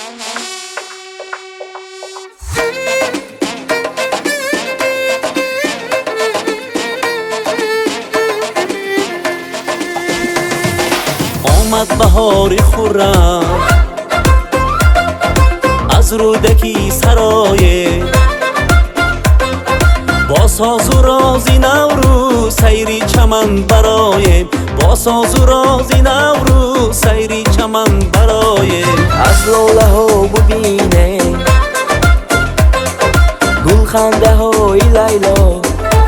آمد بهار خورم از رودکی سرایه، با ساز و رازی نوروز سیری چمن برایم، با ساز و رازی نوروز سیری چمن برایم. از لاله ها ببینه گل خنده های لیلا،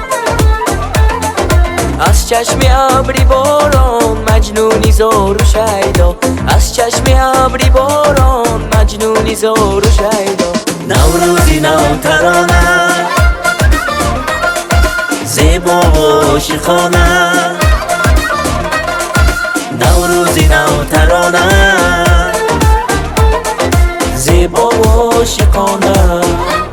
از چشم ابری باران مجنونی زار و شیدا، از چشم ابری باران مجنونی زار و شیدا. نوروزی نو ترانه زیبا و شیخانه، نوروزی نو ترانه زیبا و شیخانه.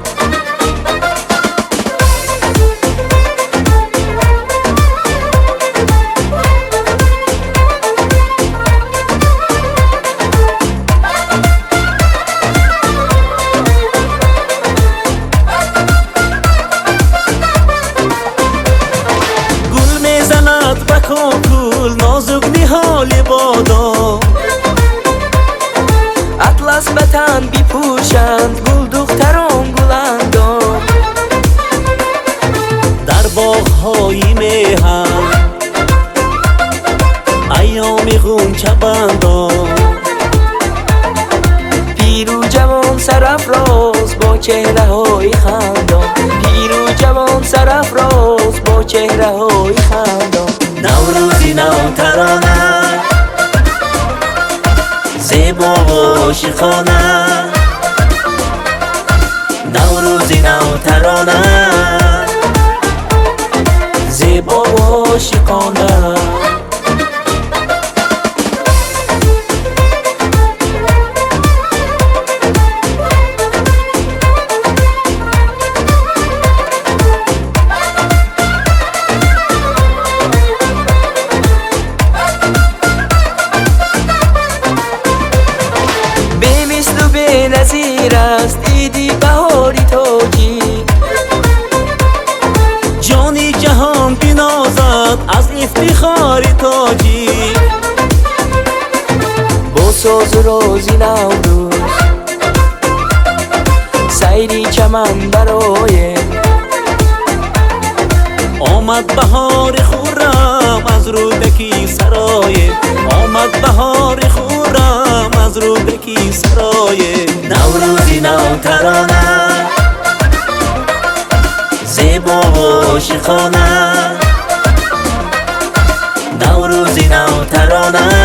کل نازک نهال بادام، اطلس به تن بیپوشند گل دختران گلندام، در باغ‌های میهن ایام غنچه بندان، پیر و جوان سرافراز با چهره های خندان، پیر و جوان سرافراز با چهره های خندان. نوروزی نو ترانه زیبا و شیخانه، نوروزی نو ترانه زیبا و شیخانه. نظیر است دیدی بهاری تاجی، جانی جهان بنازد از افتخار تاجی، با ساز و رازی نوروز سیری چمن برای. آمد بهار خورم از رودکی سرایه، آمد بهار خورم از رودکی سرایه. نوروزی نو ترانه زیبا و شیخانه، نوروزی نو ترانه